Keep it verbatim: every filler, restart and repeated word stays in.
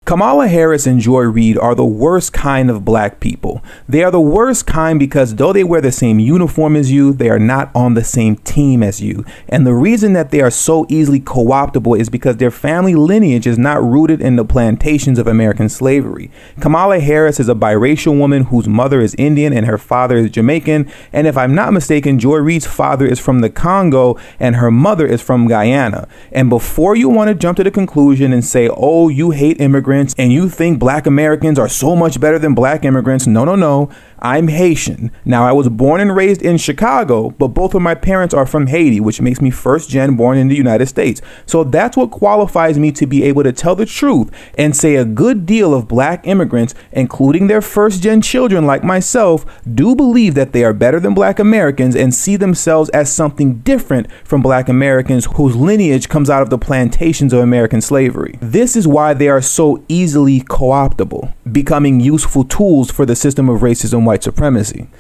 Kamala Harris and Joy Reid are the worst kind of black people. They are the worst kind because though they wear the same uniform as you, they are not on the same team as you. And the reason that they are so easily co-optable is because their family lineage is not rooted in the plantations of American slavery. Kamala Harris is a biracial woman whose mother is Indian and her father is Jamaican. And if I'm not mistaken, Joy Reid's father is from the Congo and her mother is from Guyana. And before you want to jump to the conclusion and say, oh, you hate immigrants and you think black Americans are so much better than black immigrants. No, no, no. I'm Haitian. Now, I was born and raised in Chicago, but both of my parents are from Haiti, which makes me first gen born in the United States. So that's what qualifies me to be able to tell the truth and say a good deal of black immigrants, including their first gen children like myself, do believe that they are better than black Americans and see themselves as something different from black Americans whose lineage comes out of the plantations of American slavery. This is why they are so easily co-optable, becoming useful tools for the system of racism, white supremacy.